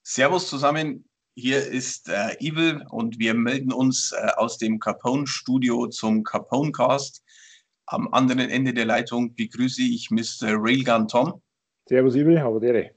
Servus zusammen, hier ist Evil und wir melden uns aus dem Capone-Studio zum Capone-Cast. Am anderen Ende der Leitung begrüße ich Mr. Railgun Tom. Servus Evil, aber dere.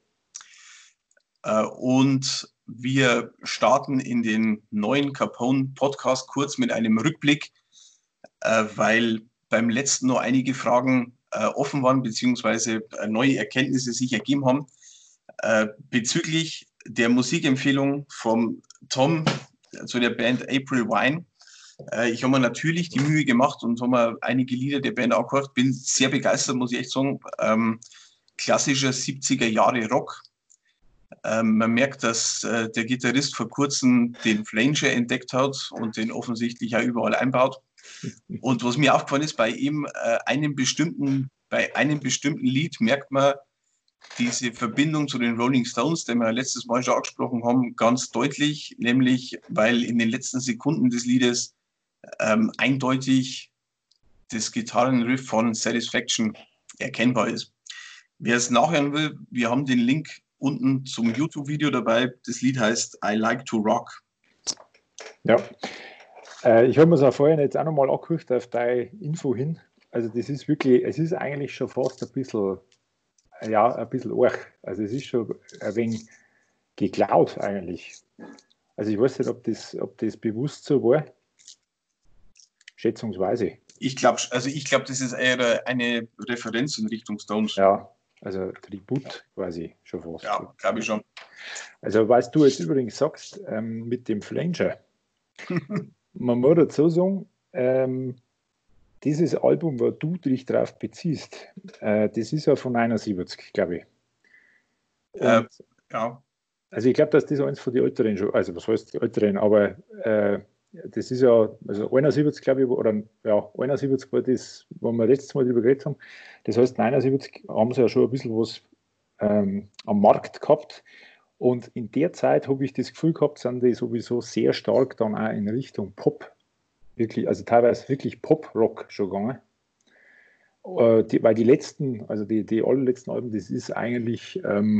Und wir starten in den neuen Capone-Podcast kurz mit einem Rückblick, weil beim letzten noch einige Fragen offen waren, beziehungsweise neue Erkenntnisse sich ergeben haben. Bezüglich der Musikempfehlung vom Tom zu der Band April Wine. Ich habe mir natürlich die Mühe gemacht und habe mir einige Lieder der Band angehört. Bin sehr begeistert, muss ich echt sagen. Klassischer 70er Jahre Rock. Man merkt, dass der Gitarrist vor kurzem den Flanger entdeckt hat und den offensichtlich auch überall einbaut. Und was mir aufgefallen ist, bei ihm bei einem bestimmten Lied merkt man diese Verbindung zu den Rolling Stones, die wir letztes Mal schon angesprochen haben, ganz deutlich, nämlich weil in den letzten Sekunden des Liedes eindeutig das Gitarrenriff von Satisfaction erkennbar ist. Wer es nachhören will, wir haben den Link unten zum YouTube-Video dabei. Das Lied heißt I Like to Rock. Ja, ich habe mir es auch vorhin jetzt auch nochmal angehört auf deine Info hin. Also das ist wirklich, es ist eigentlich schon fast ein bisschen arg. Also es ist schon ein wenig geklaut eigentlich. Also ich weiß nicht, ob das bewusst so war. Schätzungsweise. Ich glaube, das ist eher eine Referenz in Richtung Stones. Ja, also Tribut quasi schon fast. Ja, glaube ich schon. Also was du jetzt übrigens sagst, mit dem Flanger, man muss dazu sagen, dieses Album, wo du dich drauf beziehst, das ist ja von 71, glaube ich. Ja. Also ich glaube, dass das eins von den älteren schon, also was heißt die älteren, aber das ist ja, also 71, glaube ich, oder ja, 71 war das, wo wir letztes Mal drüber geredet haben. Das heißt, 79 haben sie ja schon ein bisschen was am Markt gehabt. Und in der Zeit habe ich das Gefühl gehabt, sind die sowieso sehr stark dann auch in Richtung Pop, wirklich, also teilweise wirklich Pop-Rock schon gegangen. Weil die letzten, also die allerletzten Alben, das ist eigentlich,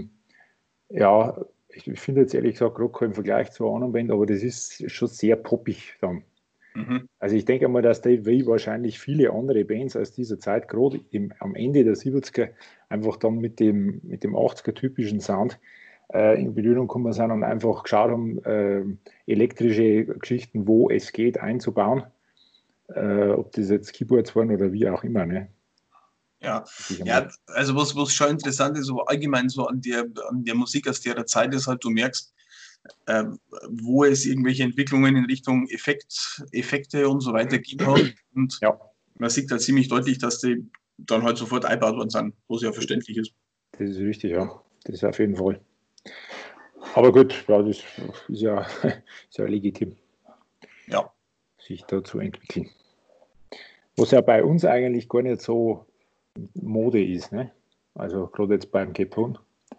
ich finde jetzt ehrlich gesagt Rock im Vergleich zu einer anderen Band, aber das ist schon sehr poppig dann. Mhm. Also ich denke mal, dass Dave Way wahrscheinlich viele andere Bands aus dieser Zeit, gerade am Ende der 70er, einfach dann mit dem 80er-typischen Sound in Berührung gekommen sind und einfach geschaut haben, elektrische Geschichten, wo es geht, einzubauen. Ob das jetzt Keyboards waren oder wie auch immer. Ne? Ja, also was schon interessant ist, so allgemein so an der Musik aus der Zeit ist halt, du merkst, wo es irgendwelche Entwicklungen in Richtung Effekte und so weiter gibt. Und man sieht da ziemlich deutlich, dass die dann halt sofort eingebaut worden sind, was ja verständlich ist. Das ist richtig, ja. Das ist auf jeden Fall. Aber gut, ja, das ist ja legitim, sich da zu entwickeln. Was ja bei uns eigentlich gar nicht so Mode ist, ne? Also gerade jetzt beim Capone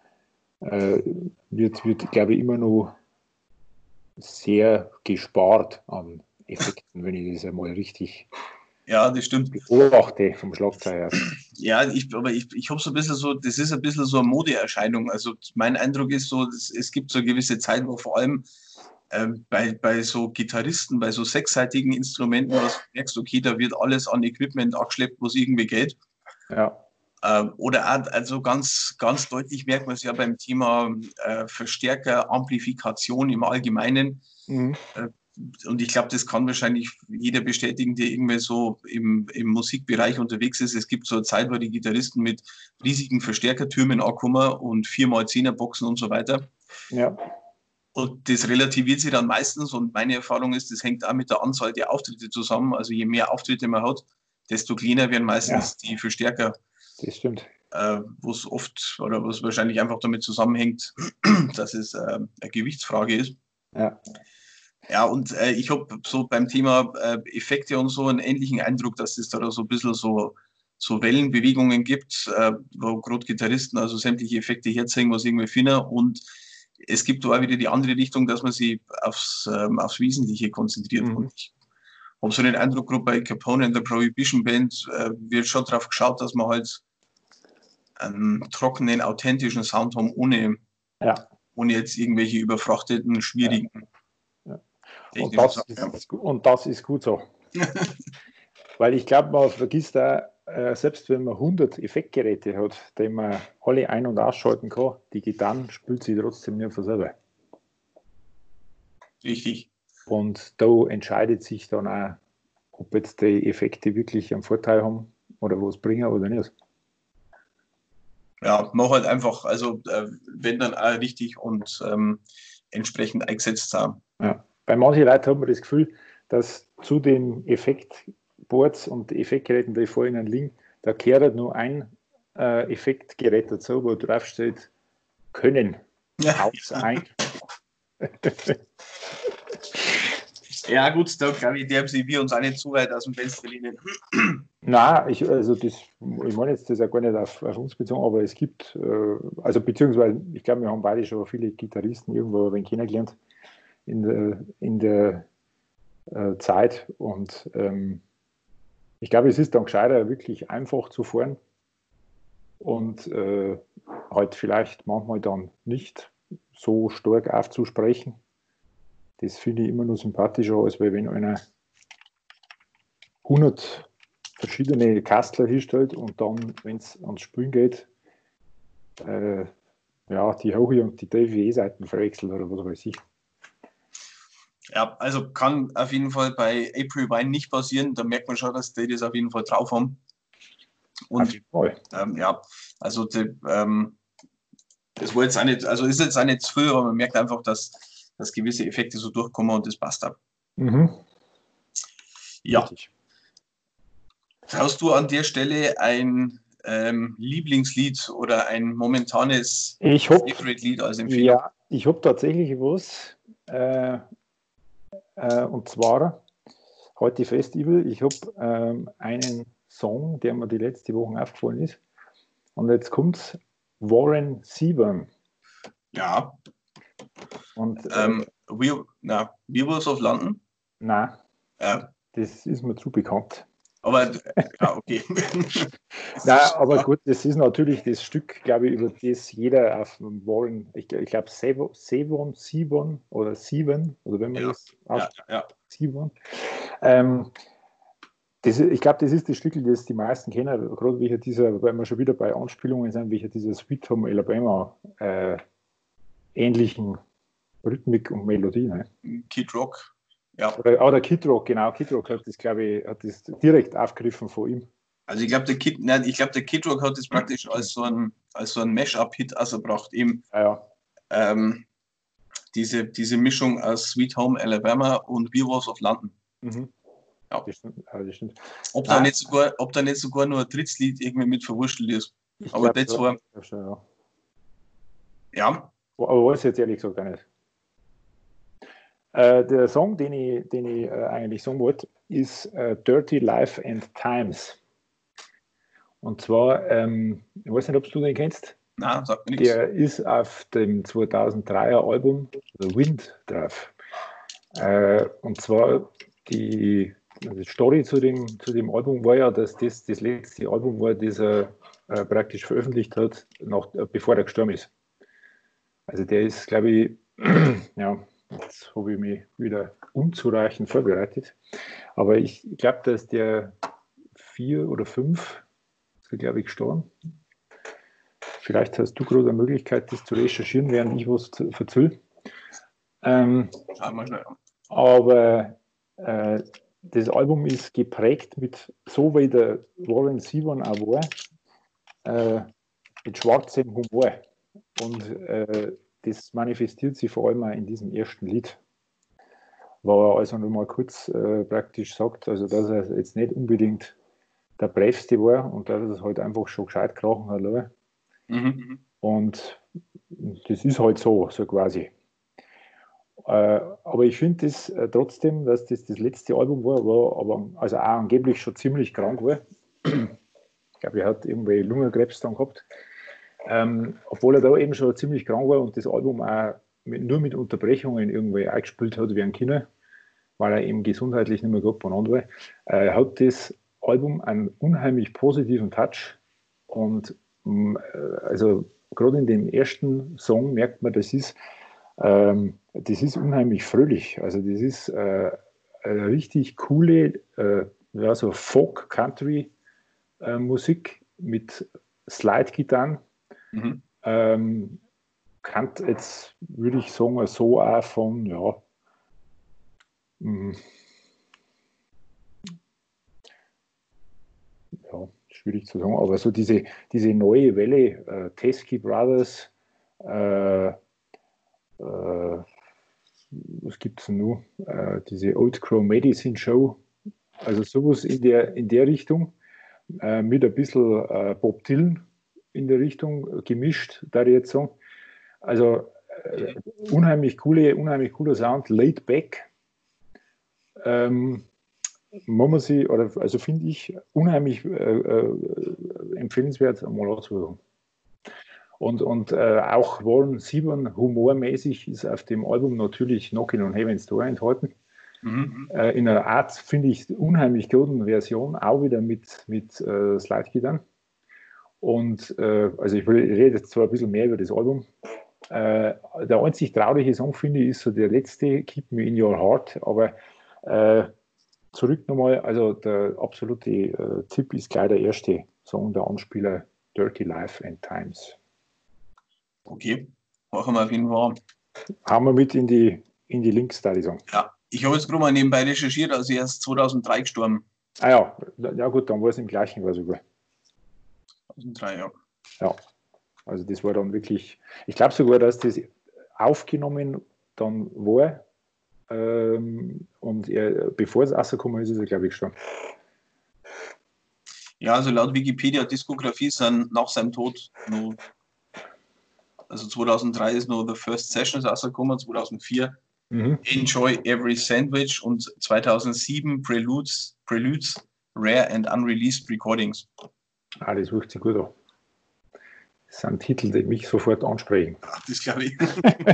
wird glaube ich, immer noch sehr gespart an Effekten, wenn ich das einmal richtig das stimmt. beobachte vom Schlagzeuger. Ja, aber ich habe so ein bisschen so, das ist ein bisschen so eine Modeerscheinung. Also mein Eindruck ist so, es gibt so eine gewisse Zeit, wo vor allem bei so Gitarristen, bei so sechsseitigen Instrumenten, was du merkst, okay, da wird alles an Equipment angeschleppt, was irgendwie geht. Ja. Oder auch, also ganz, ganz deutlich merkt man es ja beim Thema Verstärker, Amplifikation im Allgemeinen. Mhm. Und ich glaube, das kann wahrscheinlich jeder bestätigen, der irgendwie so im Musikbereich unterwegs ist. Es gibt so eine Zeit, wo die Gitarristen mit riesigen Verstärkertürmen ankommen und 4x10er Boxen und so weiter. Ja. Und das relativiert sich dann meistens. Und meine Erfahrung ist, das hängt auch mit der Anzahl der Auftritte zusammen. Also je mehr Auftritte man hat, desto kleiner werden meistens die Verstärker. Das stimmt. Wo es oft oder was wahrscheinlich einfach damit zusammenhängt, dass es eine Gewichtsfrage ist. Ja. Ja, und ich habe so beim Thema Effekte und so einen ähnlichen Eindruck, dass es da so ein bisschen so Wellenbewegungen gibt, wo gerade Gitarristen also sämtliche Effekte herzeigen, was irgendwie finden. Und es gibt da auch wieder die andere Richtung, dass man sich aufs Wesentliche konzentriert. Mhm. Und ich habe so den Eindruck, gerade bei Capone und der Prohibition Band wird schon darauf geschaut, dass man halt einen trockenen, authentischen Sound haben, ohne ohne jetzt irgendwelche überfrachteten, schwierigen Ja. technischen Sachen. Und das ist gut so. Weil ich glaube, man vergisst da, selbst wenn man 100 Effektgeräte hat, die man alle ein- und ausschalten kann, die Gitarre spielt sie trotzdem nicht von selber. Richtig. Und da entscheidet sich dann auch, ob jetzt die Effekte wirklich einen Vorteil haben oder was bringen oder nicht. Ja, mach halt einfach, also wenn dann auch richtig und entsprechend eingesetzt sind. Ja. Bei manchen Leuten hat man das Gefühl, dass zu den Effektboards und Effektgeräten, die vor ihnen liegen, da gehört nur ein Effektgerät dazu, wo draufsteht, können. Aus, ein. Ja, gut, da glaube ich, der wir uns auch nicht zu weit aus dem Fenster lehnen. Nein, ich meine jetzt das ja gar nicht auf uns bezogen, aber es gibt, also beziehungsweise, ich glaube, wir haben beide schon viele Gitarristen irgendwo kennengelernt in der Zeit und ich glaube, es ist dann gescheiter, wirklich einfach zu fahren und halt vielleicht manchmal dann nicht so stark aufzusprechen. Das finde ich immer nur sympathischer, als wenn einer 100 verschiedene Kastler hinstellt und dann, wenn es ans Spielen geht, ja, die hohe und die tiefe E-Seiten verwechselt oder was weiß ich. Ja, also kann auf jeden Fall bei April Wine nicht passieren. Da merkt man schon, dass die das auf jeden Fall drauf haben. Und ja, also das war jetzt auch nicht, also ist jetzt auch nicht zu viel, aber man merkt einfach, dass gewisse Effekte so durchkommen und das passt ab. Mhm. Ja. Richtig. Hast du an der Stelle ein Lieblingslied oder ein momentanes Favorite-Lied als Empfehlung? Ja, ich habe tatsächlich was. Und zwar heute Festival. Ich habe einen Song, der mir die letzte Woche aufgefallen ist. Und jetzt kommt Warren Zevon. Ja. Und Werewolves of London? Nein, das ist mir zu bekannt. Aber, ja, okay. Nein, aber gut, das ist natürlich das Stück, glaube ich, über das jeder auf Warren, ich glaube, Zevon oder Zevon, oder wenn man das ausspricht, Zevon. Ich glaube, das ist das Stück, das die meisten kennen, gerade wie dieser, weil wir schon wieder bei Anspielungen sind, wie dieser Sweet Home Alabama ähnlichen Rhythmik und Melodie. Ne? Kid Rock. Ja. Oder Kid Rock, genau. Kid Rock hat das, glaube ich, direkt aufgegriffen von ihm. Also ich glaube, der Kid Rock hat das praktisch als so ein Mash-up-Hit ausgebracht. Eben diese Mischung aus Sweet Home Alabama und Werewolves of London. Mhm. Ja. Das stimmt. Ob da nicht sogar nur ein Drittlied irgendwie mit verwurschtelt ist. Aber das war. Ja. Aber weiß ich jetzt ehrlich gesagt gar nicht. Der Song, den ich eigentlich sagen wollte, ist Dirty Life and Times. Und zwar, ich weiß nicht, ob du den kennst. Nein, sagt mir nichts. Der ist auf dem 2003er Album The Wind drauf. Und zwar die Story zu dem Album war ja, dass das letzte Album war, das er praktisch veröffentlicht hat, bevor er gestorben ist. Also der ist, glaube ich, ja, jetzt habe ich mich wieder unzureichend vorbereitet. Aber ich glaube, dass der 4 oder 5 ist, glaube ich, gestorben. Vielleicht hast du gerade eine Möglichkeit, das zu recherchieren, während ich was verzähle. Schauen wir schnell an. Aber das Album ist geprägt mit, so wie der Warren Zevon auch war, mit schwarzem Humor. Und das manifestiert sich vor allem auch in diesem ersten Lied. Wo er also nochmal kurz praktisch sagt, also dass er jetzt nicht unbedingt der Bravste war und dass er das halt einfach schon gescheit krachen hat. Und das ist halt so quasi. Aber ich finde das trotzdem, dass das letzte Album war, aber also auch angeblich schon ziemlich krank war. Ich glaube, er hat irgendwie Lungenkrebs dann gehabt. Obwohl er da eben schon ziemlich krank war und das Album auch nur mit Unterbrechungen irgendwie eingespielt hat wie ein Kino, weil er eben gesundheitlich nicht mehr gut beieinander war, hat das Album einen unheimlich positiven Touch und also gerade in dem ersten Song merkt man, das ist unheimlich fröhlich. Also das ist eine richtig coole, ja, so Folk-Country-Musik mit Slide-Gitarren. Mhm. Kann jetzt, würde ich sagen, so auch von, ja, ja, schwierig zu sagen, aber so diese neue Welle, Teskey Brothers, was gibt es denn nur? Diese Old Crow Medicine Show, also sowas in der Richtung, mit ein bisschen Bob Dylan in der Richtung gemischt, da ich jetzt sagen. Also unheimlich cooler Sound, laid back. Man sie, oder also finde ich unheimlich empfehlenswert, mal anzuhören. Und auch Warren Zevon humormäßig ist auf dem Album natürlich Knockin' on Heaven's Door enthalten. Mhm. In einer Art, finde ich, unheimlich guten Version, auch wieder mit Slide-Gitarren. Und also ich rede jetzt zwar ein bisschen mehr über das Album. Der einzig traurige Song, finde ich, ist so der letzte, Keep Me in Your Heart. Aber zurück nochmal, also der absolute Tipp ist gleich der erste Song, der Anspieler Dirty Life and Times. Okay, machen wir auf jeden Fall. Haben wir mit in die Links da, die Song. Ja, ich habe jetzt gerade mal nebenbei recherchiert, also er ist 2003 gestorben. Ah ja gut, dann war es im gleichen Jahr sogar. 2003, ja. Ja, also das war dann wirklich, ich glaube sogar, dass das aufgenommen dann war und er, bevor es rausgekommen ist, ist er, glaube ich, gestorben. Ja, also laut Wikipedia Diskografie sind nach seinem Tod noch, also 2003 ist noch The First Sessions rausgekommen, 2004 Enjoy Every Sandwich und 2007 Preludes, Rare and Unreleased Recordings. Ah, das hört sich gut an. Das sind Titel, die mich sofort ansprechen. Ach, das glaube ich.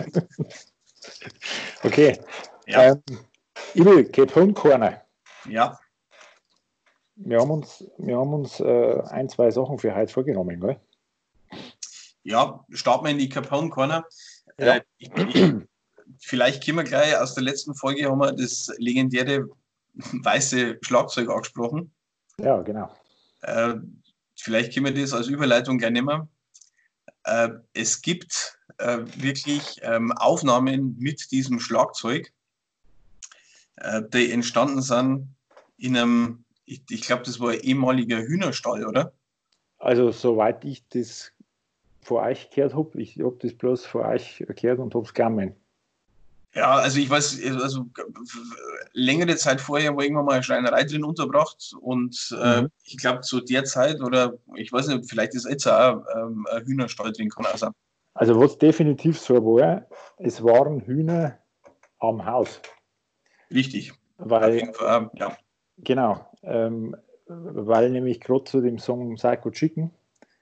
Okay. Ja. Ibi, Capone Corner. Ja. Wir haben uns ein, zwei Sachen für heute vorgenommen, gell? Ja, starten wir in die Capone Corner. Ja. Vielleicht können wir gleich, aus der letzten Folge haben wir das legendäre weiße Schlagzeug angesprochen. Ja, genau. Vielleicht können wir das als Überleitung gleich nehmen. Es gibt wirklich Aufnahmen mit diesem Schlagzeug, die entstanden sind in einem, ich glaube, das war ein ehemaliger Hühnerstall, oder? Also, soweit ich das von euch gehört habe, ich habe das bloß von euch gehört und habe es genommen. Ja, also ich weiß, also längere Zeit vorher war irgendwann mal eine Schreinerei drin unterbracht und ich glaube zu der Zeit oder ich weiß nicht, vielleicht ist jetzt auch ein Hühnerstall drin, kann auch sein. Also was definitiv so war, es waren Hühner am Haus. Richtig. Weil, auf jeden Fall, ja. Genau, weil nämlich gerade zu dem Song Psycho Chicken,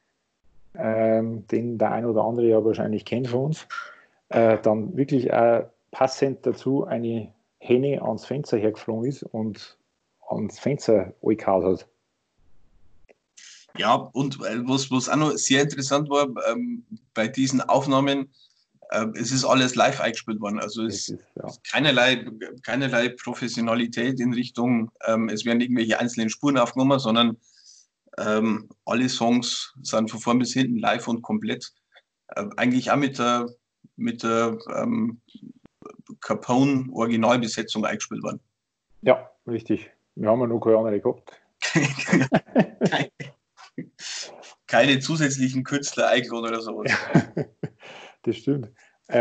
den der ein oder andere ja wahrscheinlich kennt von uns, dann wirklich passend dazu eine Henne ans Fenster hergeflogen ist und ans Fenster angehauen hat. Ja, und was auch noch sehr interessant war, bei diesen Aufnahmen, es ist alles live eingespielt worden. Also es ist keinerlei Professionalität in Richtung, es werden irgendwelche einzelnen Spuren aufgenommen, sondern alle Songs sind von vorn bis hinten live und komplett. Eigentlich auch mit der Capone-Originalbesetzung eingespielt worden. Ja, richtig. Wir haben ja noch keine andere gehabt. Keine zusätzlichen Künstler eingeladen oder sowas. Das stimmt.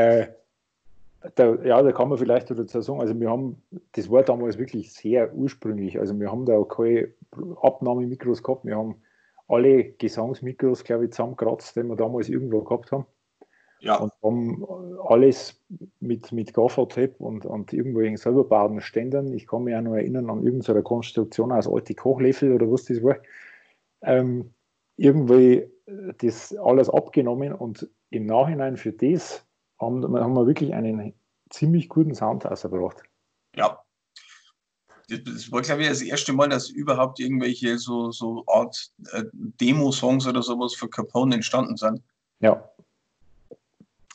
Da kann man vielleicht dazu sagen, also das war damals wirklich sehr ursprünglich, also wir haben da auch keine Abnahmemikros gehabt, wir haben alle Gesangsmikros, glaube ich, zusammengekratzt, die wir damals irgendwo gehabt haben. Ja. Und haben alles mit Gaffertape und irgendwelchen selber gebauten Ständern. Ich kann mich auch noch erinnern an irgendeine Konstruktion aus alten Kochlöffel oder was das war. Irgendwie das alles abgenommen und im Nachhinein für das haben wir wirklich einen ziemlich guten Sound ausgebracht. Ja. Das war, glaube ich, das erste Mal, dass überhaupt irgendwelche so Art Demo-Songs oder sowas für Capone entstanden sind. Ja,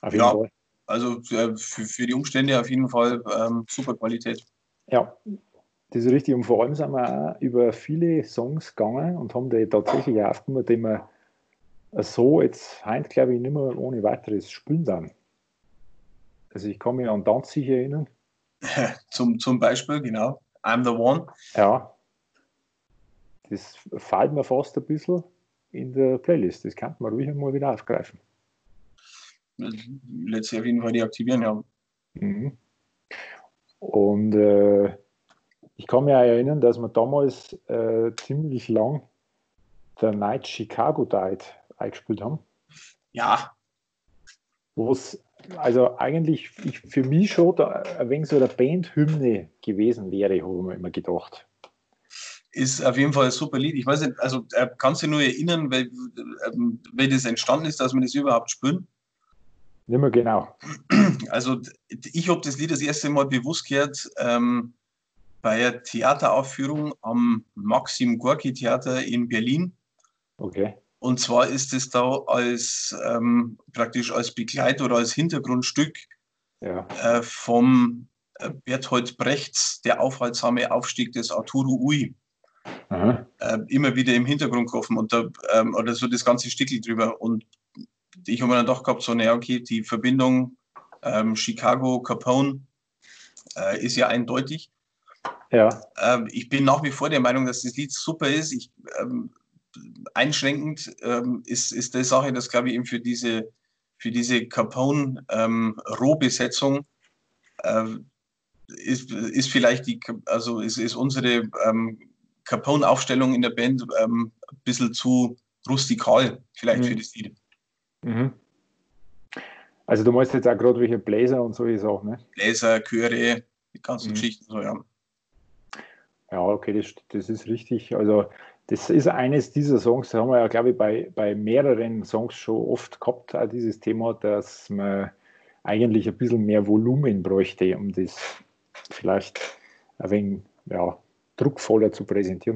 Auf jeden Ja, Fall. also für die Umstände auf jeden Fall super Qualität. Ja, das ist richtig. Und vor allem sind wir auch über viele Songs gegangen und haben die tatsächlich auch aufgenommen, die wir so jetzt heute, glaube ich, nicht mehr ohne weiteres spielen dann. Also ich kann mich an Danzig erinnern. Zum Beispiel, genau, I'm the One. Ja, das fällt mir fast ein bisschen in der Playlist. Das könnte man ruhig einmal wieder aufgreifen. Letztlich auf jeden Fall deaktivieren, ja. Mhm. Und ich kann mich auch erinnern, dass wir damals ziemlich lang The Night Chicago Died eingespielt haben. Ja, Was also eigentlich für mich schon ein wenig so eine Bandhymne gewesen wäre, habe ich mir immer gedacht. ist auf jeden Fall ein super Lied. Ich weiß nicht, also kannst du dich nur erinnern, weil das entstanden ist, dass wir das überhaupt spüren? Nicht mehr genau. Also ich habe das Lied das erste Mal bewusst gehört bei einer Theateraufführung am Maxim Gorki Theater in Berlin. Okay. Und zwar ist es da als praktisch als Begleit- oder als Hintergrundstück Ja. vom Bertolt Brechts Der aufhaltsame Aufstieg des Arturo Ui Aha. immer wieder im Hintergrund getroffen und da, oder so das ganze Stickel drüber. Und ich habe mir dann doch gehabt, so, naja, okay, die Verbindung Chicago, Capone ist ja eindeutig. Ja. Ich bin nach wie vor der Meinung, dass das Lied super ist. Einschränkend ist die Sache, dass, glaube ich, eben für diese Capone-Rohbesetzung ist vielleicht ist unsere Capone-Aufstellung in der Band ein bisschen zu rustikal, vielleicht für Mhm. das Lied. Mhm. Also du meinst jetzt auch gerade welche Bläser und solche Sachen, ne? Bläser, Chöre, die ganzen Mhm. Geschichten, so, ja. Ja, okay, das ist richtig. Also das ist eines dieser Songs, da haben wir ja, glaube ich, bei mehreren Songs schon oft gehabt, auch dieses Thema, dass man eigentlich ein bisschen mehr Volumen bräuchte, um das vielleicht ein wenig ja, druckvoller zu präsentieren.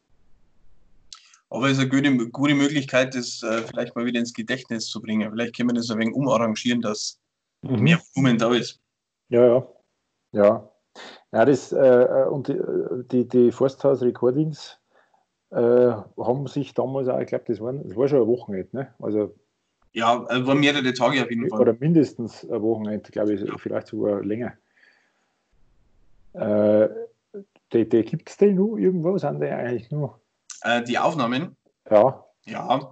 Aber es ist eine gute Möglichkeit, das vielleicht mal wieder ins Gedächtnis zu bringen. Vielleicht können wir das ein wenig umarrangieren, dass mehr Mhm. Volumen da ist. Ja, ja, ja. Ja, und die Forsthaus Recordings haben sich damals auch, ich glaube, das war schon ein Wochenende, ne? Also, Ja, waren mehrere Tage auf jeden Fall. oder mindestens ein Wochenende, glaube ich, Ja. vielleicht sogar länger. Äh, die gibt es denn nur irgendwo? Sind die eigentlich nur? Die Aufnahmen, Ja, ja,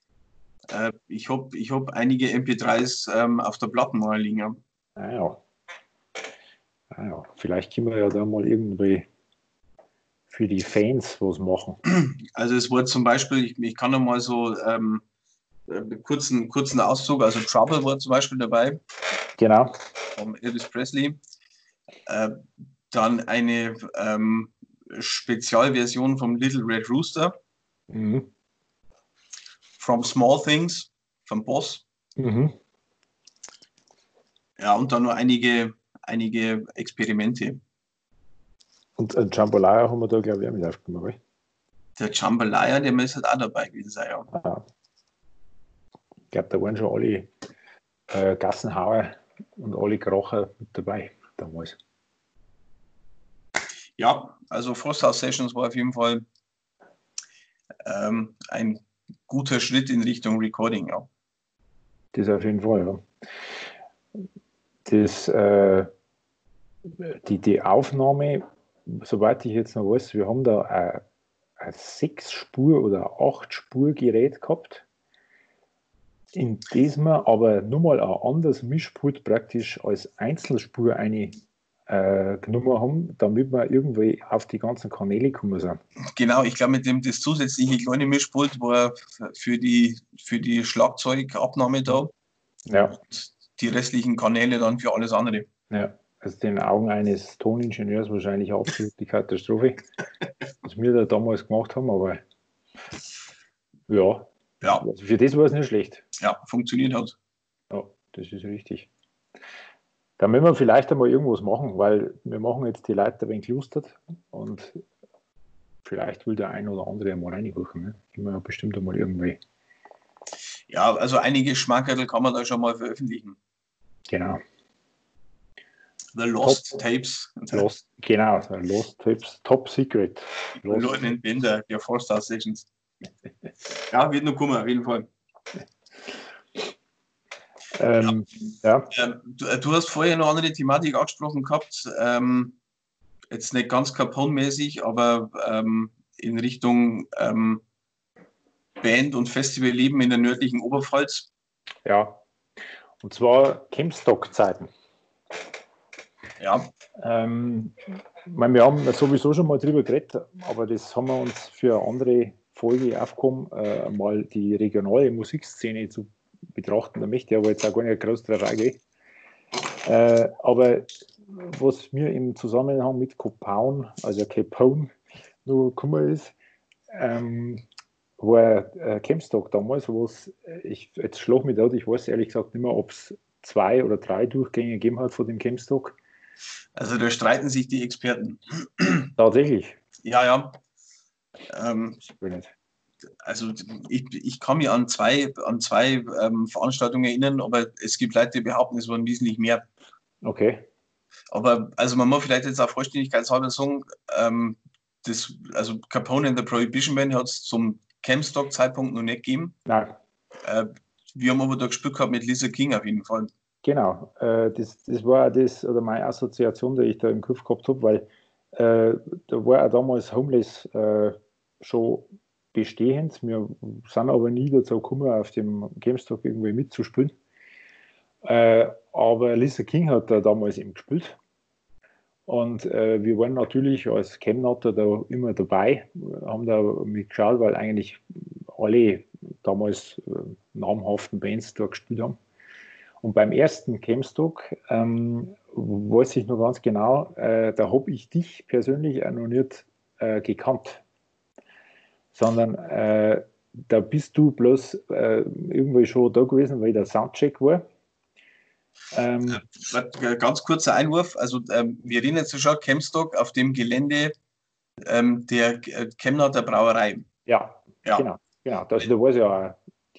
ich hab einige MP3s auf der Plattenmauer liegen. Ja. naja. Naja. Vielleicht können wir ja da mal irgendwie für die Fans was machen. Also es war zum Beispiel, ich kann noch mal so kurzen Auszug, also Trouble war zum Beispiel dabei, Genau. vom Elvis Presley. Äh, dann eine Spezialversion vom Little Red Rooster, Mhm. From Small Things, vom Boss. Mhm. Ja, und dann nur einige Experimente. Und Jambalaya haben wir da, glaube ich, auch mit aufgenommen, gell? Der Jambalaya, der müsste halt auch dabei gewesen sein, ja. Ah, ich glaube, da waren schon alle Gassenhauer und alle Kracher mit dabei damals. Ja, also Frosthouse Sessions war auf jeden Fall ein guter Schritt in Richtung Recording, ja. Das auf jeden Fall, ja. Das, die Aufnahme, soweit ich jetzt noch weiß, wir haben da ein 6-Spur- oder 8-Spur-Gerät gehabt, in das wir aber nur mal ein anderes Mischpult praktisch als Einzelspur genommen haben, damit wir irgendwie auf die ganzen Kanäle gekommen sind. Genau, ich glaube, mit dem das zusätzliche kleine Mischpult war für die Schlagzeugabnahme da Ja, und die restlichen Kanäle dann für alles andere. ja. Also den Augen eines Toningenieurs wahrscheinlich absolut die Katastrophe, was wir da damals gemacht haben, aber ja, Ja, also für das war es nicht schlecht. ja, funktioniert hat. Ja, das ist richtig. Da müssen wir vielleicht einmal irgendwas machen, weil wir machen jetzt die Leute ein wenig gelustert und vielleicht will der ein oder andere mal reingucken. Ne? Immer bestimmt einmal irgendwie. Ja, also einige Schmankerl kann man da schon mal veröffentlichen. Genau. The Lost Tapes. Lost Tapes, Top Secret. Verlorenen Bänder der Four-Star Sessions. Ja, wird noch kommen, auf jeden Fall. Du hast vorher noch eine Thematik angesprochen gehabt, jetzt nicht ganz Capone-mäßig, aber in Richtung Band- und Festivalleben in der nördlichen Oberpfalz. Ja, und zwar Campstock-Zeiten. Ja. Wir haben sowieso schon mal drüber geredet, aber das haben wir uns für eine andere Folge aufgekommen, mal die regionale Musikszene zu betrachten. Da möchte ich aber jetzt auch gar nicht groß drauf eingehen. Aber was mir im Zusammenhang mit Capone nur gekommen ist, war Campstock damals, jetzt schlag mich da, ich weiß ehrlich gesagt nicht mehr, ob es 2 oder 3 Durchgänge gegeben hat von dem Campstock. Also da streiten sich die Experten. Tatsächlich? Ja. Also ich kann mich an zwei Veranstaltungen erinnern, aber es gibt Leute, die behaupten, es waren wesentlich mehr. Okay. Aber also man muss vielleicht jetzt auch vollständigkeitshalber sagen, also Capone and the Prohibition Band hat es zum Campstock-Zeitpunkt noch nicht gegeben. Nein. Wir haben aber da gespielt gehabt mit Lisa King auf jeden Fall. Genau, das war das, oder meine Assoziation, die ich da im Kopf gehabt habe, weil da war auch damals Homeless schon bestehend. Wir sind aber nie dazu gekommen, auf dem Campstock irgendwie mitzuspielen. Aber Lisa King hat da damals eben gespielt. Und wir waren natürlich als Camnatter da immer dabei, haben da mitgeschaut, weil eigentlich alle damals namhaften Bands da gespielt haben. Und beim ersten Campstock weiß ich noch ganz genau, da habe ich dich persönlich auch noch nicht gekannt, sondern da bist du bloß irgendwie schon da gewesen, weil der Soundcheck war. Ganz kurzer Einwurf, also wir reden jetzt schon Campstock auf dem Gelände der Chemnatter Brauerei. Ja. Genau. Also, da war es ja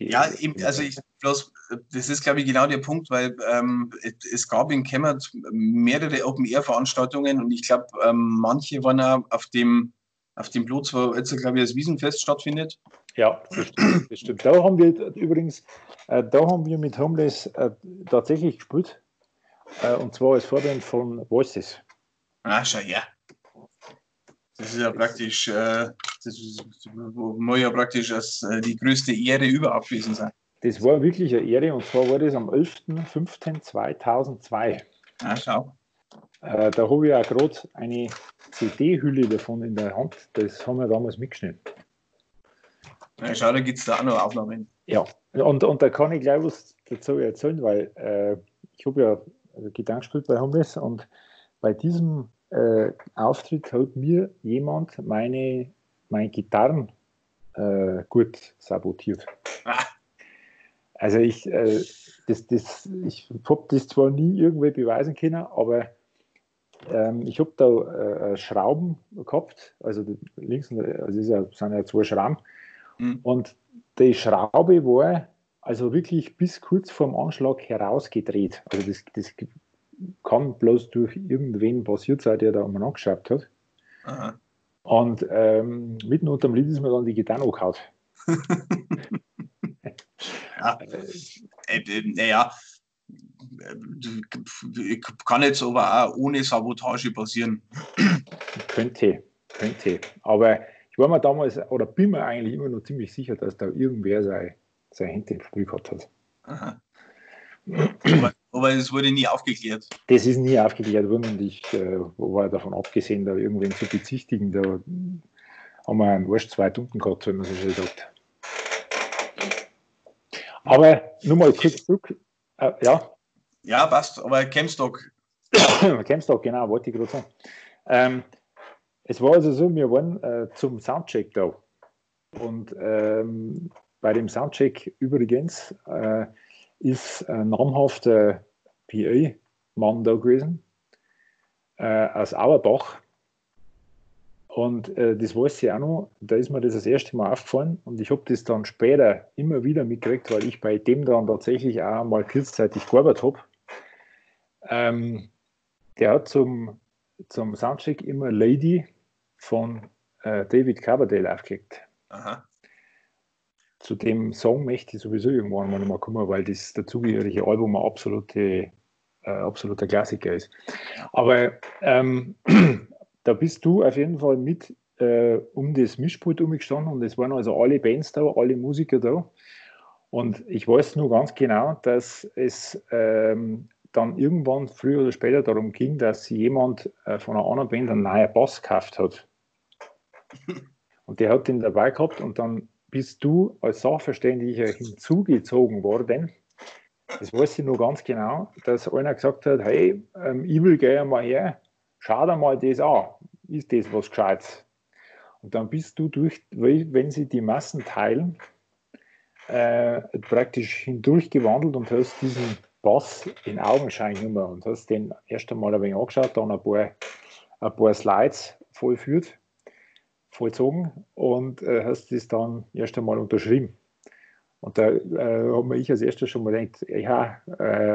das ist, glaube ich, genau der Punkt, weil es gab in Chemnat mehrere Open-Air-Veranstaltungen und ich glaube, manche waren auch auf dem Platz, wo jetzt, glaube ich, das Wiesenfest stattfindet. Ja, das stimmt. Da haben wir übrigens, mit Homeless tatsächlich gespielt, und zwar als Vorband von Voices. Ah, schau her. Das ist ja praktisch, muss ja praktisch als die größte Ehre überhaupt gewesen sein. Das war wirklich eine Ehre, und zwar war das am 11.05.2002. Ah, schau. Da habe ich auch gerade eine CD-Hülle davon in der Hand. Das haben wir damals mitgeschnitten. Ja, schau, da gibt es da auch noch Aufnahmen. Ja, und da kann ich gleich was dazu erzählen, weil ich habe ja Gitarre gespielt bei Homeless, und bei diesem Auftritt hat mir jemand mein Gitarren gut sabotiert. Ah. Also ich habe das zwar nie irgendwie beweisen können, aber ich habe da Schrauben gehabt, also links, also sind ja 2 Schrauben, und die Schraube war also wirklich bis kurz vorm Anschlag herausgedreht. Also das kann bloß durch irgendwen passiert sein, der da mal angeschraubt hat. Aha. Und mitten unterm Lied ist mir dann die Gitarre angehauen. Naja, kann jetzt aber auch ohne Sabotage passieren. Könnte. Aber ich war mir damals, oder bin mir eigentlich immer noch ziemlich sicher, dass da irgendwer sein Hände im Spiel gehabt hat. Aha. Aber es wurde nie aufgeklärt. Das ist nie aufgeklärt worden, und ich war davon abgesehen, da irgendwen zu bezichtigen. Da haben wir einen Arsch 2 Stunden gehabt, wenn man so schön sagt. Aber nur mal kurz zurück. Ja. Ja, passt, aber Campstock. Campstock, genau, wollte ich gerade sagen. Es war also so, wir waren zum Soundcheck da. Und bei dem Soundcheck übrigens ist ein namhafter PA-Mann da gewesen, aus Auerbach. Und das weiß ich auch noch, da ist mir das erste Mal aufgefallen, und ich habe das dann später immer wieder mitgekriegt, weil ich bei dem dann tatsächlich auch mal kurzzeitig gearbeitet habe. Der hat zum Soundcheck immer Lady von David Coverdale aufgelegt. Aha. Zu dem Song möchte ich sowieso irgendwann mal nochmal kommen, weil das dazugehörige Album ein absoluter Klassiker ist. Aber da bist du auf jeden Fall mit um das Mischpult umgestanden und es waren also alle Bands da, alle Musiker da. Und ich weiß nur ganz genau, dass es dann irgendwann früher oder später darum ging, dass jemand von einer anderen Band einen neuen Bass gekauft hat. Und der hat den dabei gehabt und dann bist du als Sachverständiger hinzugezogen worden. Das weiß ich nur ganz genau, dass einer gesagt hat, hey, ich will gerne mal her, schau dir mal das an. Ist das was Gescheites? Und dann bist du wenn sie die Massen teilen, praktisch hindurchgewandelt und hast diesen Bass in Augenschein genommen und hast den erst einmal ein wenig angeschaut, dann ein paar Slides vollzogen und hast das dann erst einmal unterschrieben. Und da habe mir ich als erstes schon mal gedacht, ja,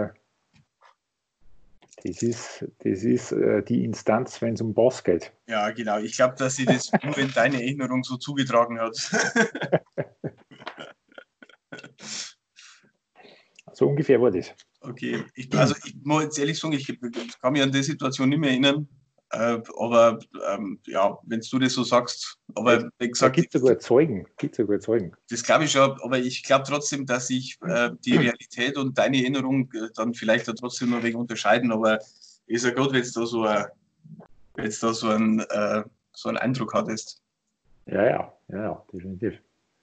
das ist die Instanz, wenn es um Bass geht. Ja, genau. Ich glaube, dass sie das nur in deine Erinnerung so zugetragen hat. So ungefähr war das. Okay, ich muss jetzt ehrlich sagen, ich kann mich an die Situation nicht mehr erinnern. Aber ja, wenn du das so sagst, aber wie gesagt, gibt es sogar Zeugen. Das glaube ich schon, aber ich glaube trotzdem, dass sich die Realität und deine Erinnerung dann vielleicht trotzdem noch ein wenig unterscheiden, aber ist ja gut, wenn du da so einen Eindruck hattest. Ja, definitiv.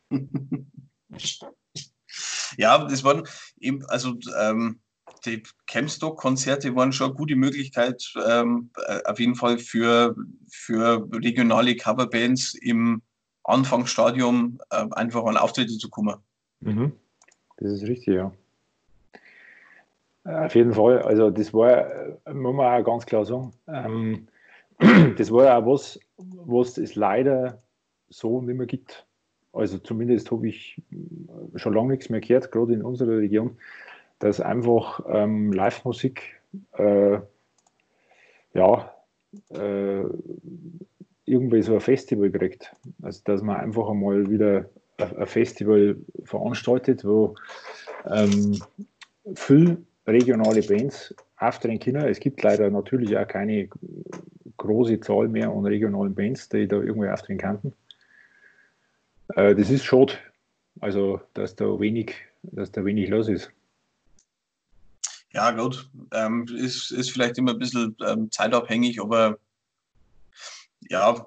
Ja, das waren eben, also die Campstock-Konzerte waren schon eine gute Möglichkeit, auf jeden Fall für regionale Coverbands im Anfangsstadium einfach an Auftritte zu kommen. Mhm. Das ist richtig, ja. Auf jeden Fall, also das war, muss man auch ganz klar sagen, das war ja auch was es leider so nicht mehr gibt. Also zumindest habe ich schon lange nichts mehr gehört, gerade in unserer Region, dass einfach Live-Musik irgendwie so ein Festival kriegt. Also dass man einfach einmal wieder ein Festival veranstaltet, wo viele regionale Bands auftreten können. Es gibt leider natürlich auch keine große Zahl mehr an regionalen Bands, die da irgendwie auftreten könnten. Das ist schade, also dass da wenig los ist. Ja, gut, ist vielleicht immer ein bisschen zeitabhängig, aber ja.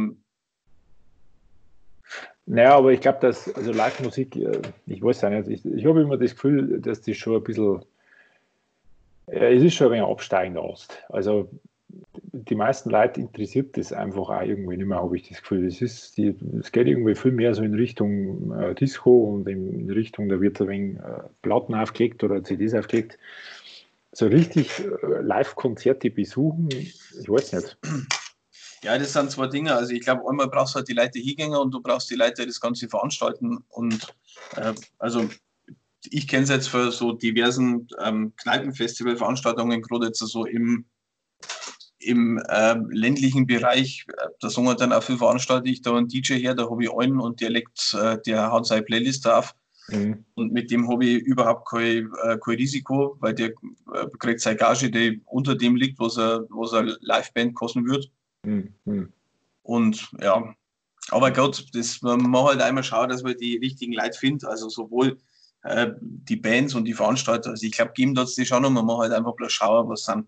Naja, aber ich glaube, dass also Live-Musik, ich weiß auch nicht, ich habe immer das Gefühl, dass das schon ein bisschen, es ist schon ein wenig absteigend aus. Also die meisten Leute interessiert das einfach auch irgendwie nicht mehr, habe ich das Gefühl. Es geht irgendwie viel mehr so in Richtung Disco und in Richtung, da wird ein wenig Platten aufgelegt oder CDs aufgelegt. So richtig Live-Konzerte besuchen, ich weiß nicht. Ja, das sind zwei Dinge. Also ich glaube, einmal brauchst du halt die Leute Hingänger und du brauchst die Leute, die das Ganze veranstalten. Und also ich kenne es jetzt für so diversen Kneipenfestival-Veranstaltungen, gerade jetzt so im ländlichen Bereich. Da sagen wir dann auch viel veranstalte ich da einen DJ her, da habe ich einen und der haut seine Playlist auf. Mhm. Und mit dem habe ich überhaupt kein Risiko, weil der kriegt seine Gage, die unter dem liegt, was eine Liveband kosten wird. Mhm. Und ja, aber Gott, man muss halt einmal schauen, dass man die richtigen Leute findet, also sowohl die Bands und die Veranstalter. Also ich glaube, geben das die schon und man muss halt einfach bloß schauen, was sind.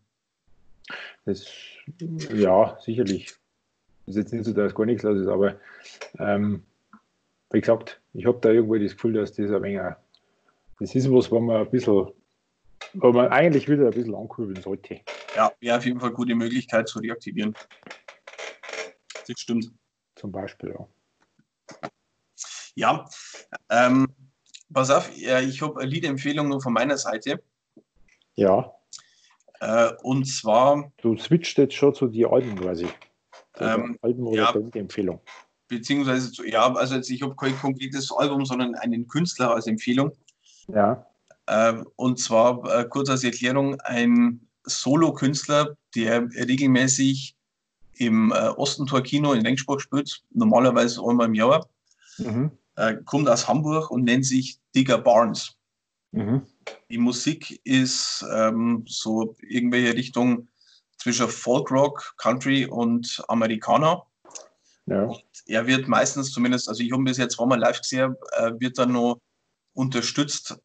Ja, sicherlich. Das ist jetzt nicht so, dass gar nichts los ist, aber wie gesagt, ich habe da irgendwo das Gefühl, dass das ein wenig, das ist was, wo man eigentlich wieder ein bisschen ankurbeln sollte. Ja, wäre auf jeden Fall eine gute Möglichkeit zu reaktivieren. Das stimmt. Zum Beispiel, ja. Pass auf, ich habe eine Liedempfehlung nur von meiner Seite. Ja. Und zwar. Du switcht jetzt schon zu den Alben quasi. Alben oder Bandempfehlung. Beziehungsweise, ja, also jetzt, ich habe kein konkretes Album, sondern einen Künstler als Empfehlung. Ja. Und zwar, kurz als Erklärung, ein Solo-Künstler, der regelmäßig im Ostentor-Kino in Regensburg spielt, normalerweise einmal im Jahr. Kommt aus Hamburg und nennt sich Digger Barnes. Die Musik ist so irgendwelche Richtung zwischen Folkrock, Country und Amerikaner. Ja. Und er wird meistens zumindest, also ich habe ihn bis jetzt zweimal live gesehen, wird dann noch unterstützt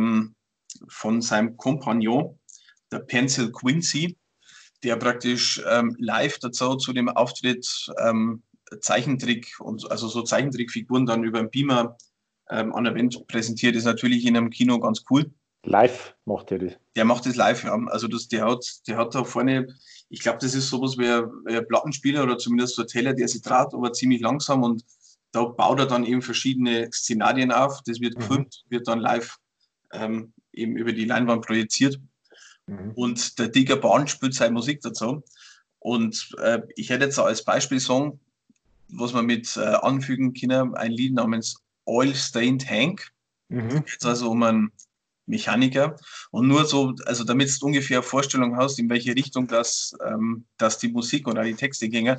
von seinem Kompagnon, der Pencil Quincy, der praktisch live dazu zu dem Auftritt Zeichentrick und also so Zeichentrickfiguren dann über den Beamer an der Wand präsentiert, ist natürlich in einem Kino ganz cool. Live macht er das? Der macht das live, ja. Also der hat da vorne, ich glaube, das ist sowas wie ein Plattenspieler oder zumindest so ein Teller, der sich dreht, aber ziemlich langsam, und da baut er dann eben verschiedene Szenarien auf. Das wird gefilmt, wird dann live eben über die Leinwand projiziert. Und der Digger Barnes spielt seine Musik dazu. Und ich hätte jetzt als Beispielsong, was man mit anfügen können, ein Lied namens Oil Stained Hank. Jetzt also um einen Mechaniker. Und nur so, also damit du ungefähr eine Vorstellung hast, in welche Richtung dass die Musik oder die Texte gingen.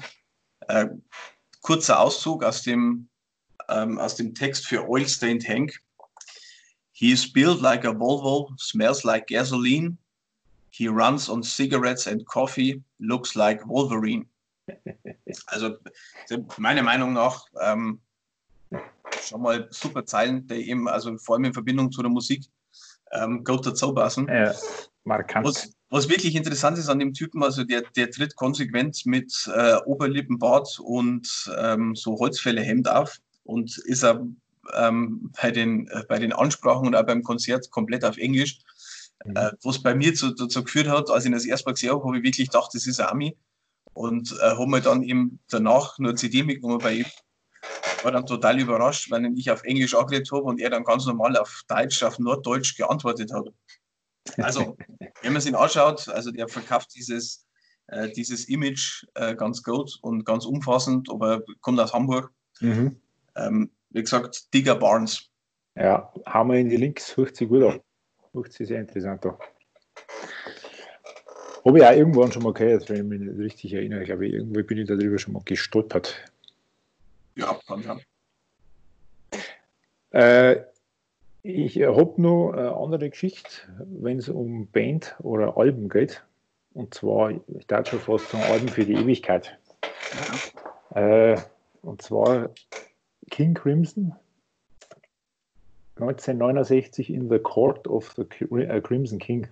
Kurzer Auszug aus dem Text für Oil Stained Hank. He is built like a Volvo, smells like gasoline. He runs on cigarettes and coffee, looks like Wolverine. Also meiner Meinung nach schon mal super Zeilen, die eben, also vor allem in Verbindung zu der Musik, gut dazu passen. Ja, markant. Was wirklich interessant ist an dem Typen, also der tritt konsequent mit Oberlippenbart und so Holzfällerhemd auf und ist bei den Ansprachen und auch beim Konzert komplett auf Englisch. Was bei mir dazu geführt hat, als ich das erste Mal gesehen habe, habe ich wirklich gedacht, das ist ein Ami, und habe mir dann eben danach nur CD mitgenommen bei ihm. War dann total überrascht, weil ich auf Englisch angeredet habe und er dann ganz normal auf Deutsch, auf Norddeutsch geantwortet hat. Also, wenn man sich anschaut, also der verkauft dieses Image ganz gut und ganz umfassend, aber kommt aus Hamburg. Wie gesagt, Digger Barnes. Ja, haben wir in die Links, hört sich gut an. Hört sich sehr interessant an. Habe ich auch irgendwann schon mal gehört, wenn ich mich nicht richtig erinnere. Ich glaube, irgendwie bin ich darüber schon mal gestolpert. Ja, kann sein. Ich habe noch eine andere Geschichte, wenn es um Band oder Alben geht. Und zwar, ich darf schon fast sagen, Alben für die Ewigkeit. Und zwar King Crimson, 1969 in The Court of the Crimson King.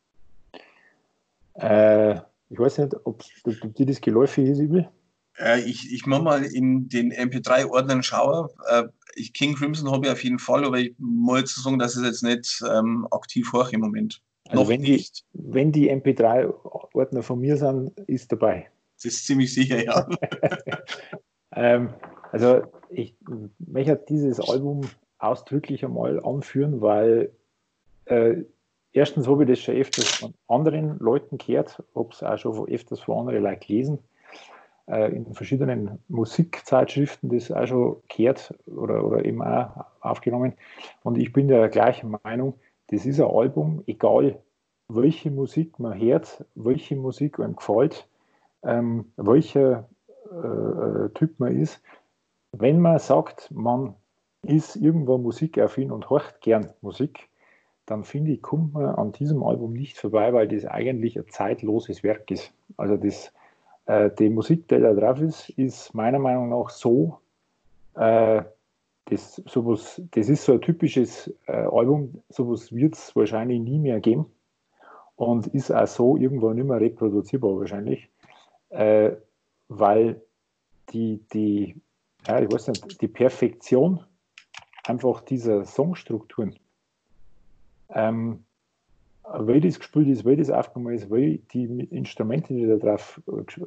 Ich weiß nicht, ob dir das geläufig ist, Ibi? Ich mache mal in den MP3-Ordnern schauen. King Crimson habe ich auf jeden Fall, aber ich muss jetzt sagen, dass es jetzt nicht aktiv hoch im Moment. Also wenn die MP3-Ordner von mir sind, ist dabei. Das ist ziemlich sicher, ja. Also ich möchte dieses Album ausdrücklich einmal anführen, weil erstens habe ich das schon öfters von anderen Leuten gehört, habe es auch schon öfters von anderen Leuten gelesen, in verschiedenen Musikzeitschriften das auch schon gehört oder eben auch aufgenommen. Und ich bin der gleichen Meinung, das ist ein Album, egal welche Musik man hört, welche Musik einem gefällt, welcher Typ man ist. Wenn man sagt, man ist irgendwo musikaffin und hört gern Musik, dann finde ich, kommt man an diesem Album nicht vorbei, weil das eigentlich ein zeitloses Werk ist. Also die Musik, die da drauf ist meiner Meinung nach so, das ist so ein typisches Album, sowas wird es wahrscheinlich nie mehr geben und ist auch so irgendwo nicht mehr reproduzierbar wahrscheinlich, weil die Perfektion einfach dieser Songstrukturen, weil das gespielt ist, weil das aufgenommen ist, weil die Instrumente, die da drauf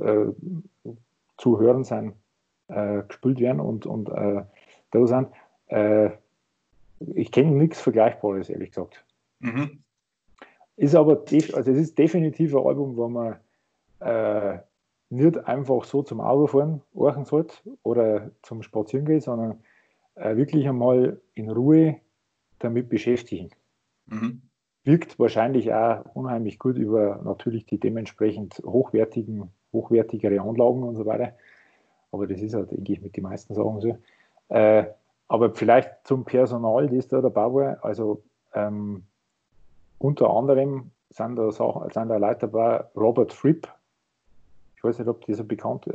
zu hören sind, gespielt werden und da sind. Ich kenne nichts Vergleichbares, ehrlich gesagt. Ist aber es ist definitiv ein Album, wo man nicht einfach so zum Autofahren horchen sollte oder zum Spazieren gehen, sondern wirklich einmal in Ruhe damit beschäftigen. wirkt wahrscheinlich auch unheimlich gut über natürlich die dementsprechend hochwertigere Anlagen und so weiter. Aber das ist halt, denke ich, mit den meisten Sachen so. Aber vielleicht zum Personal, das da dabei war. Also unter anderem sind da Leute dabei, Robert Fripp. Ich weiß nicht, ob dieser bekannt,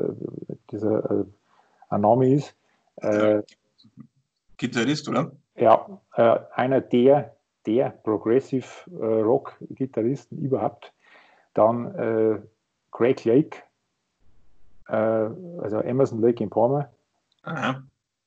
ein Name ist. Gitarrist, oder? Ja, einer der Progressive Rock-Gitarristen überhaupt. Dann Craig Lake, also Emerson Lake in Palmer. Aha.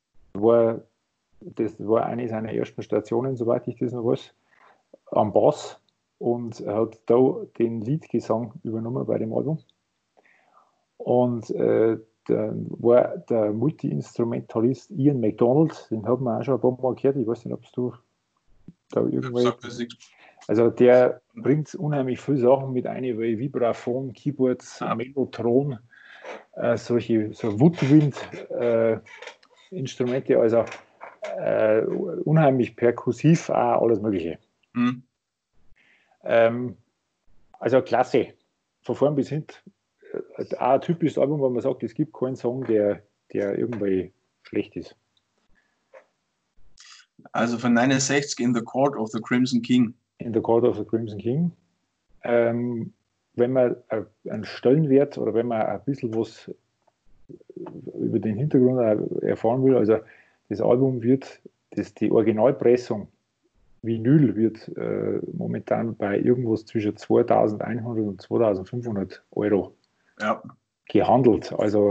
Das war eine seiner ersten Stationen, soweit ich das noch weiß, am Bass, und er hat da den Leadgesang übernommen bei dem Album. Und dann war der Multi-Instrumentalist Ian MacDonald, den haben wir auch schon ein paar Mal gehört, ich weiß nicht, ob du da irgendwelche... Also der bringt unheimlich viele Sachen mit ein, wie Vibraphon, Keyboards, Mellotron, solche so Woodwind-Instrumente, also unheimlich perkussiv, auch alles Mögliche. Mhm. Also klasse, von vorn bis hinten. Auch ein typisches Album, wo man sagt, es gibt keinen Song, der irgendwie schlecht ist. Also von 69 In the Court of the Crimson King. In the Court of the Crimson King. Wenn man einen Stellenwert oder wenn man ein bisschen was über den Hintergrund erfahren will, also das Album wird, die Originalpressung Vinyl wird momentan bei irgendwas zwischen 2.100 und 2.500 Euro gehandelt. Also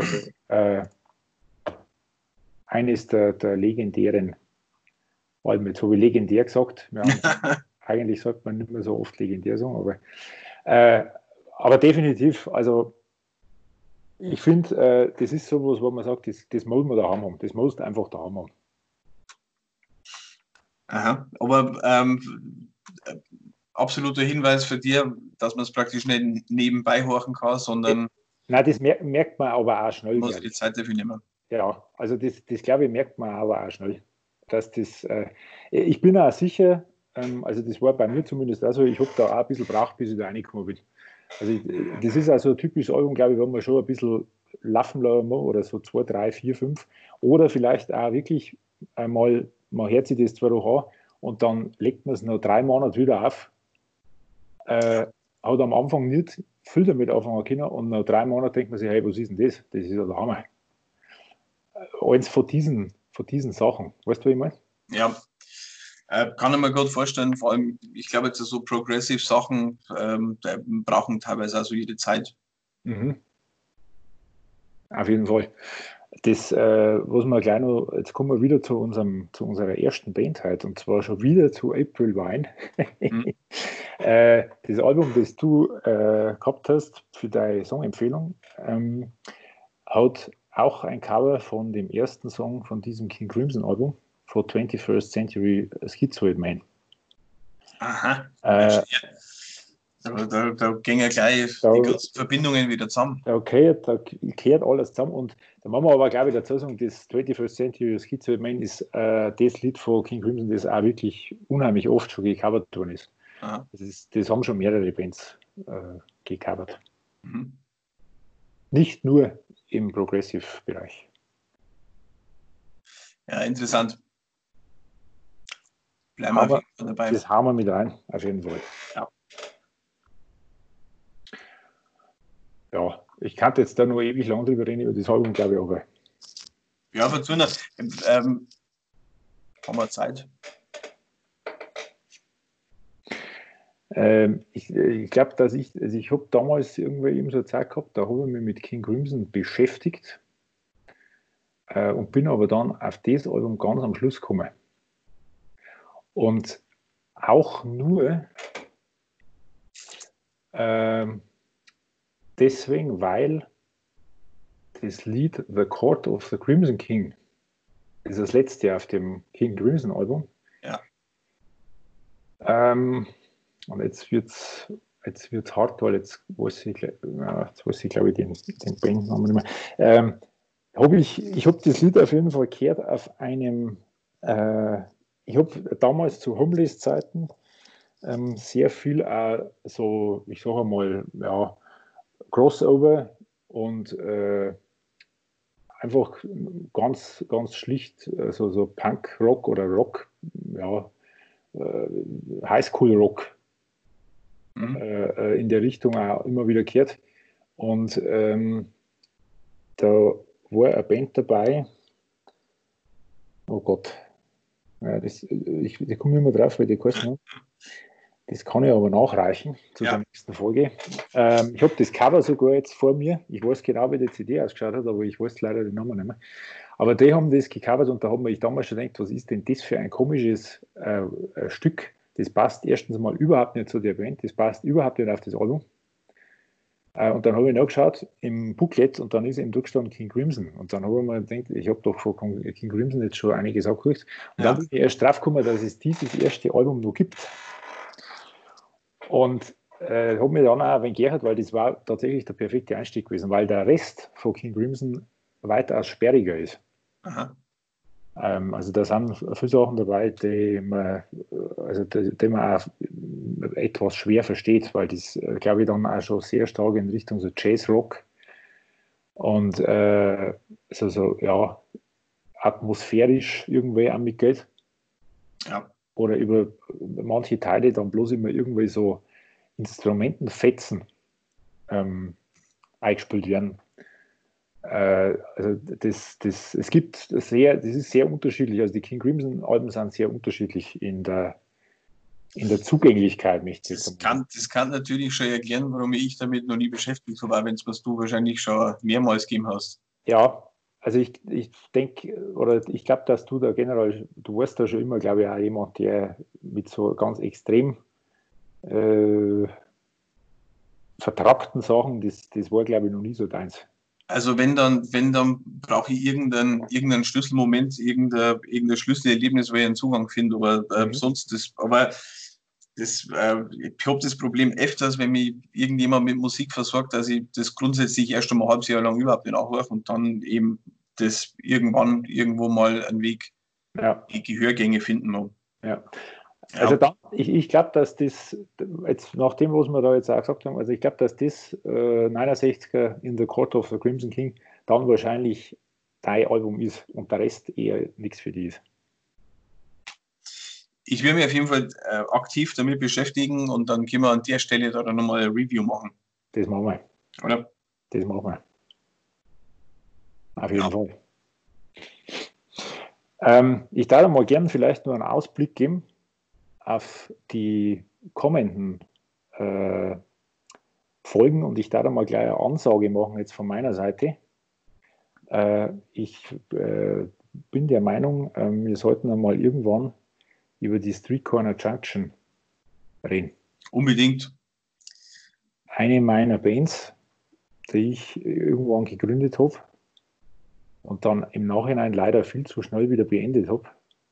eines der legendären Alben. Jetzt habe ich legendär gesagt. Eigentlich sollte man nicht mehr so oft legendär sagen, aber definitiv, also ich finde, das ist sowas, wo man sagt, das muss man daheim haben. Das muss einfach daheim haben. Aha, aber absoluter Hinweis für dich, dass man es praktisch nicht nebenbei horchen kann, sondern... Nein, das merkt man aber auch schnell. Muss die Zeit dafür nehmen. Ja, also das glaube ich, merkt man aber auch schnell. Dass das, ich bin auch sicher, also das war bei mir zumindest auch so, ich habe da auch ein bisschen gebraucht, bis ich da reingekommen bin. Also das ist also ein typisches Album, glaube ich, wo man schon ein bisschen laufen lassen muss, oder so 2, 3, 4, 5. Oder vielleicht auch wirklich einmal, man hört sich das zwar noch an und dann legt man es noch 3 Monate wieder auf. Hat am Anfang nicht viel damit anfangen können und nach 3 Monaten denkt man sich, hey, was ist denn das? Das ist ja der Hammer. Eins von diesen Sachen. Weißt du, was ich meine? Ja, kann ich mir gut vorstellen. Vor allem, ich glaube, jetzt so Progressive-Sachen brauchen teilweise also jede Zeit. Mhm. Auf jeden Fall. Das, was wir gleich noch, jetzt kommen wir wieder zu unserer ersten Band heute, und zwar schon wieder zu April Wine. Mhm. Das Album, das du gehabt hast für deine Songempfehlung, hat auch ein Cover von dem ersten Song von diesem King Crimson Album, von 21st Century Schizoid Man. Aha. Da gehen ja gleich die ganzen Verbindungen wieder zusammen. Da kehrt alles zusammen, und da machen wir aber, glaube ich, dazu sagen, das 21st Century Schizoid Man ist das Lied von King Crimson, das auch wirklich unheimlich oft schon gecovert worden ist. Das haben schon mehrere Bands gecovert. Mhm. Nicht nur im Progressive-Bereich. Ja, interessant. Bleiben wir auf jeden Fall dabei. Das hauen wir mit rein, auf jeden Fall. Ja, ich kann jetzt da nur ewig lang drüber reden, über das Album, glaube ich, aber. Ja, Fortuna, haben wir Zeit? Ich glaube, dass ich habe damals irgendwie eben so eine Zeit gehabt, da habe ich mich mit King Crimson beschäftigt und bin aber dann auf das Album ganz am Schluss gekommen. Und auch nur deswegen, weil das Lied The Court of the Crimson King ist das letzte auf dem King Crimson Album. Ja. Und jetzt wird's hart, weil jetzt weiß ich glaube ich, den Bandnamen nicht mehr. Ich habe das Lied auf jeden Fall gehört auf einem, ich habe damals zu Homeless-Zeiten sehr viel auch so, ich sage mal, ja, Crossover und einfach ganz, ganz schlicht so Punk-Rock oder Rock, ja, Highschool-Rock in der Richtung auch immer wieder gehört. Und da war eine Band dabei, oh Gott, ja, ich komme nicht mehr drauf, weil die geheißen haben. Das kann ich aber nachreichen zu der nächsten Folge. Ich habe das Cover sogar jetzt vor mir. Ich weiß genau, wie die CD ausgeschaut hat, aber ich weiß leider den Namen nicht mehr. Aber die haben das gecovert und da habe ich damals schon gedacht, was ist denn das für ein komisches Stück? Das passt erstens mal überhaupt nicht zu der Band, das passt überhaupt nicht auf das Album. Und dann habe ich nachgeschaut im Booklet und dann ist eben durchgestanden King Crimson. Und dann habe ich mir gedacht, ich habe doch von King Crimson jetzt schon einiges angehört. Und dann bin ich erst drauf gekommen, dass es dieses erste Album noch gibt. Und habe mir dann auch ein wenig geärgert, weil das war tatsächlich der perfekte Einstieg gewesen, weil der Rest von King Crimson weitaus sperriger ist. Also da sind viele Sachen dabei, die man auch etwas schwer versteht, weil das, glaube ich, dann auch schon sehr stark in Richtung so Jazz-Rock und ja, atmosphärisch irgendwie auch mitgeht. Ja. Oder über manche Teile dann bloß immer irgendwie so Instrumentenfetzen eingespielt werden. Also das ist sehr unterschiedlich. Also die King Crimson Alben sind sehr unterschiedlich in der Zugänglichkeit. Das kann natürlich schon erklären, warum ich damit noch nie beschäftigt habe, wenn es was du wahrscheinlich schon mehrmals gegeben hast. Ja, also ich denke, oder ich glaube, dass du da generell, du warst da schon immer, glaube ich, auch jemand, der mit so ganz extrem vertrackten Sachen, das war, glaube ich, noch nie so deins. Also wenn dann brauche ich irgendeinen Schlüsselmoment, irgendein Schlüsselerlebnis, wo ich einen Zugang finde, aber sonst ich habe das Problem öfters, wenn mich irgendjemand mit Musik versorgt, dass ich das grundsätzlich erst einmal ein halbes Jahr lang überhaupt nicht nachhöre und dann eben das irgendwo mal einen Weg, die Gehörgänge finden muss. Ja. Also ich glaube, dass das, jetzt nach dem, was wir da jetzt auch gesagt haben, also ich glaube, dass das 69er in the Court of the Crimson King dann wahrscheinlich dein Album ist und der Rest eher nichts für die ist. Ich will mich auf jeden Fall aktiv damit beschäftigen und dann können wir an der Stelle da dann nochmal ein Review machen. Das machen wir. Oder? Das machen wir. Auf jeden Fall. Ich darf mal gern vielleicht nur einen Ausblick geben auf die kommenden Folgen und ich darf mal gleich eine Ansage machen jetzt von meiner Seite. Ich bin der Meinung, wir sollten einmal irgendwann über die Street Corner Junction reden. Unbedingt. Eine meiner Bands, die ich irgendwann gegründet habe und dann im Nachhinein leider viel zu schnell wieder beendet habe.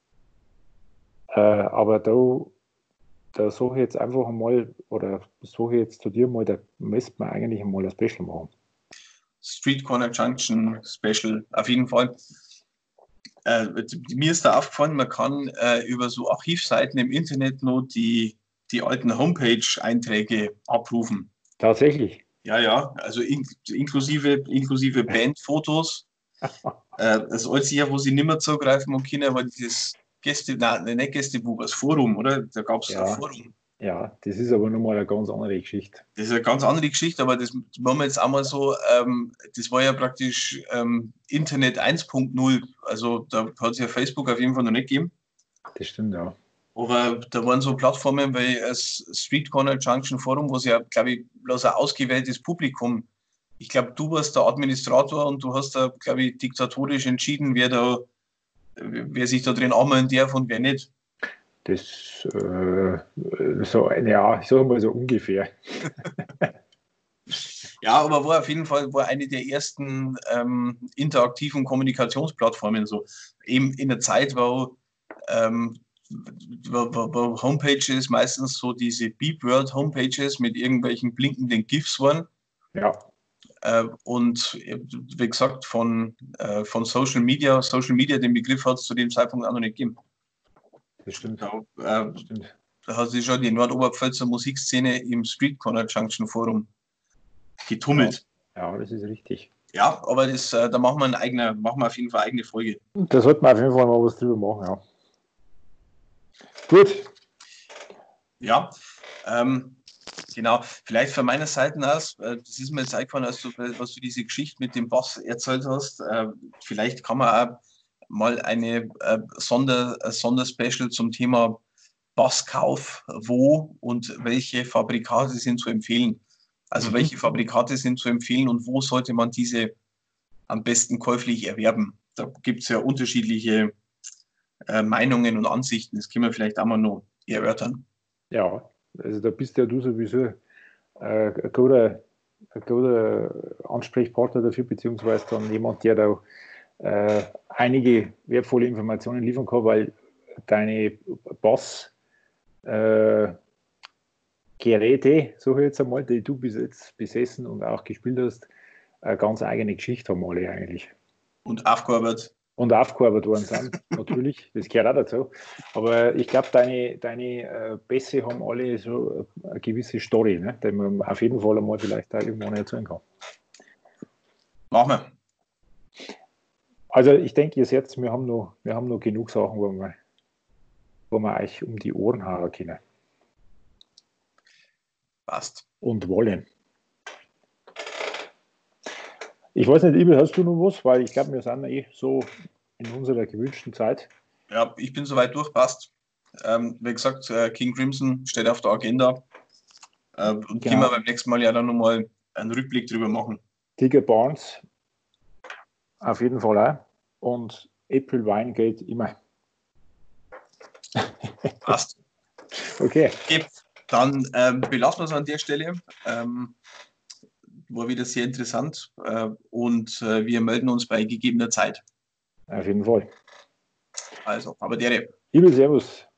Aber da suche ich jetzt einfach einmal, oder suche ich jetzt zu dir mal, da müsste man eigentlich einmal ein Special machen. Street Corner Junction Special, auf jeden Fall. Mir ist da aufgefallen, man kann über so Archivseiten im Internet nur die alten Homepage-Einträge abrufen. Tatsächlich? Ja, also inklusive Bandfotos. Das alte Jahr, wo sie nicht mehr zugreifen und können, aber dieses nicht Gästebuch, das Forum, oder? Da gab es ein Forum. Ja, das ist aber nochmal eine ganz andere Geschichte. Das ist eine ganz andere Geschichte, aber das machen wir jetzt auch mal so, das war ja praktisch Internet 1.0, also da hat es ja Facebook auf jeden Fall noch nicht gegeben. Das stimmt, ja. Aber da waren so Plattformen wie das Street Corner Junction Forum, wo es ja, glaube ich, bloß ein ausgewähltes Publikum, ich glaube, du warst der Administrator und du hast da, glaube ich, diktatorisch entschieden, wer sich da drin anmelden darf und wer nicht. Das ich sage mal so ungefähr. Ja, aber war auf jeden Fall eine der ersten interaktiven Kommunikationsplattformen, so eben in der Zeit, wo Homepages meistens so diese Beep World Homepages mit irgendwelchen blinkenden GIFs waren. Ja. Und wie gesagt, von Social Media den Begriff hat es zu dem Zeitpunkt auch noch nicht gegeben. Das stimmt. Da Da hat sich schon die Nordoberpfälzer Musikszene im Street Corner Junction Forum getummelt. Ja, das ist richtig. Ja, aber da machen wir auf jeden Fall eine eigene Folge. Da sollten wir auf jeden Fall mal was drüber machen, ja. Gut. Ja, genau. Vielleicht von meiner Seite aus, das ist mir jetzt eingefallen, was du diese Geschichte mit dem Bass erzählt hast. Vielleicht kann man auch mal eine Sonderspecial zum Thema Basskauf, wo und welche Fabrikate sind zu empfehlen. Also welche Fabrikate sind zu empfehlen und wo sollte man diese am besten käuflich erwerben. Da gibt es ja unterschiedliche Meinungen und Ansichten. Das können wir vielleicht auch mal noch erörtern. Ja, also da bist ja du sowieso ein guter Ansprechpartner dafür, beziehungsweise dann jemand, der da einige wertvolle Informationen liefern kann, weil deine Bassgeräte, so jetzt einmal, die du bis jetzt besessen und auch gespielt hast, eine ganz eigene Geschichte haben alle eigentlich. Und aufgearbeitet. Und aufgearbeitet worden sind, natürlich, das gehört auch dazu. Aber ich glaube, deine Bässe haben alle so eine gewisse Story, ne, die man auf jeden Fall einmal vielleicht auch irgendwann erzählen kann. Machen wir. Also ich denke, ihr seht, wir haben noch genug Sachen, wo wir euch um die Ohren hauen können. Passt. Und wollen. Ich weiß nicht, Ibel, hast du noch was? Weil ich glaube, wir sind so in unserer gewünschten Zeit. Ja, ich bin soweit durch, passt. Wie gesagt, King Crimson steht auf der Agenda. Und können wir beim nächsten Mal ja dann nochmal einen Rückblick drüber machen. Tigger Barnes auf jeden Fall auch. Und April Wine geht immer. Passt. Okay. Dann belassen wir es an der Stelle. War wieder sehr interessant und wir melden uns bei gegebener Zeit. Auf jeden Fall. Also, aber dere. Liebe Servus.